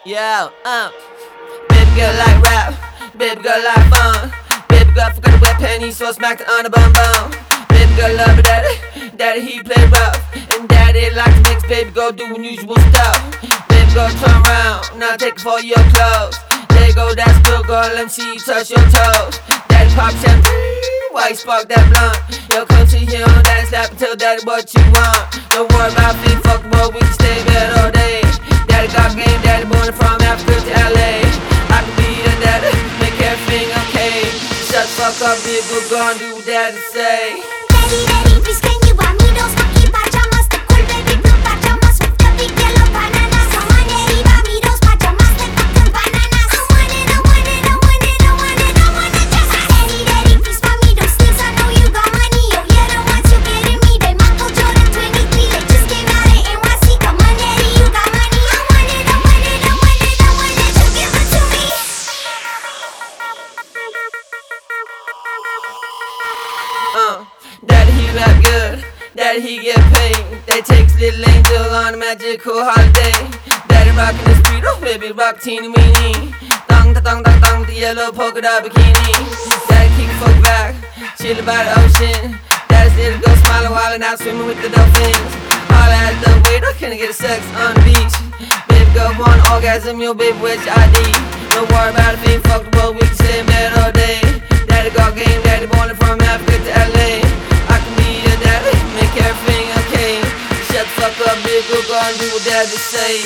Yo, baby girl like rap, baby girl like fun. Baby girl forgot to wear panties, so smacked her on the bum bum. Baby girl love her daddy, daddy he play rough, and daddy like to mix baby girl do unusual stuff. Baby girl turn around, now take for your clothes. There you go, that's good girl, let me see you touch your toes. Daddy pop champagne, why you spark that blunt? Yo, come to here on daddy slap and tell daddy what you want. Don't worry about being fucked, boy, we can stay bed all day. Daddy got game, daddy born from Africa to LA. I can be your daddy, make everything okay. Shut the fuck up, be a good girl and do what daddy say. Daddy, daddy, please can you buy me those funky pajamas? The cool baby blue pajamas with the big yellow bananas. Come on, daddy, buy me those pajamas like fucking bananas. I want it, I want it, I want it, I want it, I want it just daddy, daddy, please buy me those sleeves. I know you got money, oh yeah, the ones you getting me. They Michael Jordan 23, they just came out in NYC. Come on, daddy, you got money. I want it, I want it, I want it, I want it, just give it to me. Daddy he rap good, daddy he get paid. They takes little angel on a magical holiday. Daddy rockin' the street, oh baby rock teeny weeny. Dong da dong dong dong, the yellow polka dot bikini. Daddy keep folk back, chillin' by the ocean. Daddy's little girl smiling while out swimming with the dolphins. All at the waiter, can I get a sex on the beach? Baby girl want orgasm, yo baby where's your ID? Don't worry about it, being fucked the world, we can stay in bed all day. Daddy got game, daddy born from Africa to LA. I can be your daddy, make everything okay. Shut the fuck up, big girl, go and do what daddy say.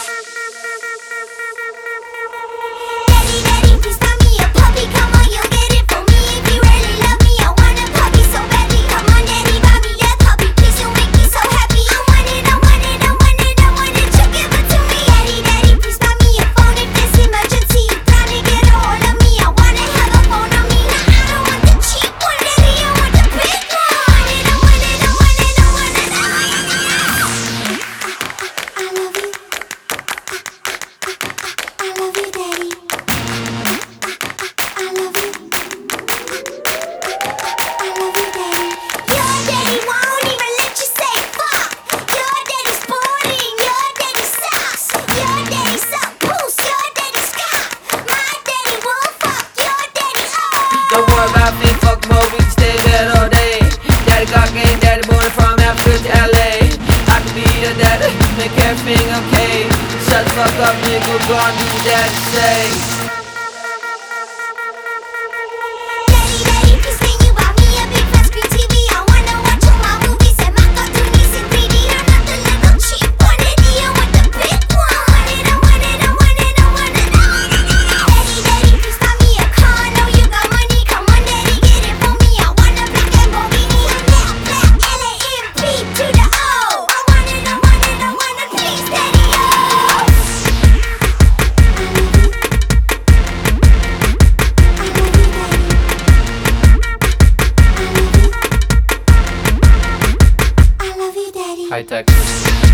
Daddy, daddy, please buy me a puppy. Come on, you'll get it for me if you really love me. I want a puppy so badly. Come on, daddy, buy me that puppy. Please, you make me so happy. I want it, I want it, I want it, I want it. You give it to me. Daddy, daddy, please buy me a phone if there's emergency. You trying to get a hold of me. I wanna have a phone on me. Nah, I don't want the cheap one, daddy. I want the big one. I want it, I want it, I want it, I want it, I want it. I love you. I love you, daddy. I love you. I love you, daddy. Your daddy won't even let you say fuck. Your daddy's sporting, your daddy sucks. Your daddy suck boost, your daddy cock. My daddy will fuck your daddy up. Don't worry about being fucked, boy, we can stay in bed all day. Daddy got game, daddy born from Africa to LA. I can be your daddy, make everything okay. Shut the fuck up, be a good girl and do what daddy say. Daddy, daddy, please can you buy me a big fat screen TV? I wanna watch all my movies and my cartoonies in 3D. I'm not the little cheap one, daddy, I want the big one. I want it, I want it, I want it, I want it, I want it. Daddy, daddy, please buy me a car. I know you got money. Come on, daddy, get it for me. I want a black Lamborghini. Black, black, LAMP to the O. I want it, I want it, I want it, please, daddy, oh. I love you, daddy. High tech.